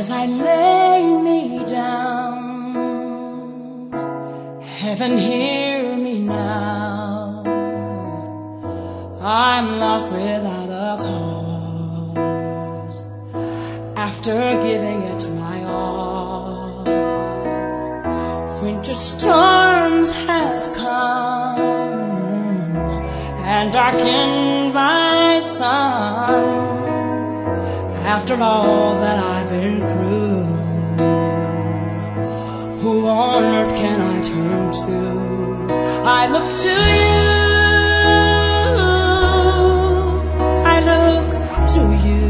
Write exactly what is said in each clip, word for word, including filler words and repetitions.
as I lay me down. Heaven, hear me now. I'm lost without a cause, after giving it my all. Winter storms have come and darkened my sun. After all that I've been through, who on earth can I turn to? I look to you, I look to you.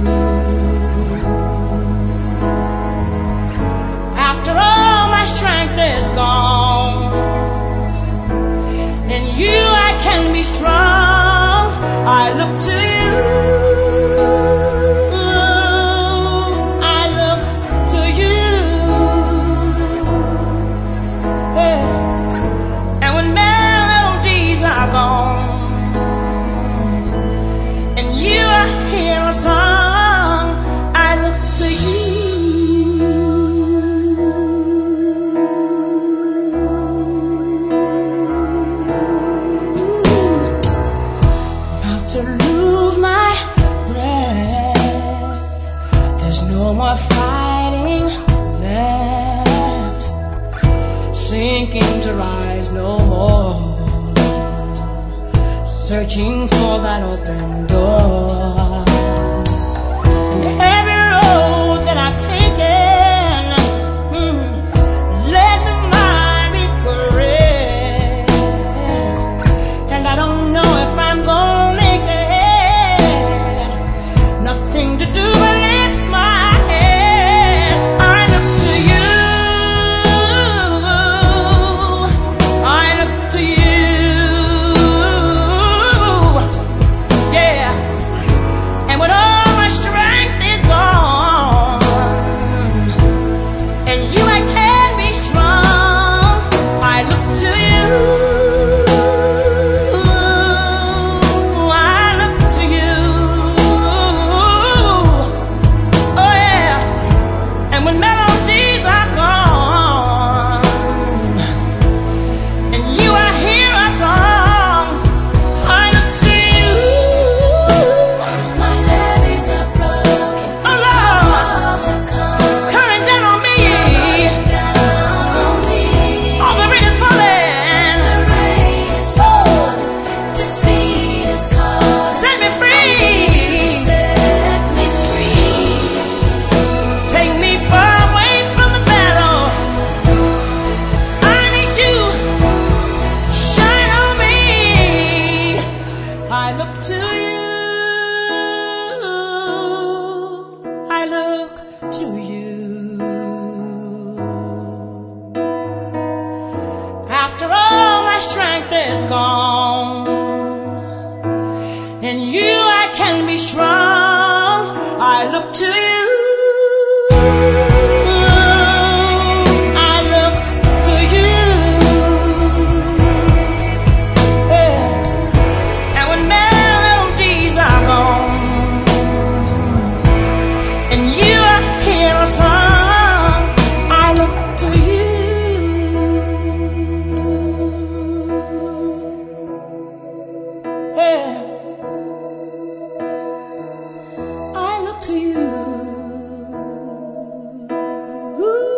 After all my strength is gone, in you I can be strong. I look to you. And you, I hear a song. I look to you. About to lose my breath. There's no more fighting left. Sinking to rise no more. Searching for that open door. And every road that I've taken mm, led to my regret. And I don't know if I'm gonna make it. Nothing to do but lift my head. I look to you. I look to you. I look to you, I look to you. After all my strength is gone, in you I can be strong. I look to you. I look to you. Ooh.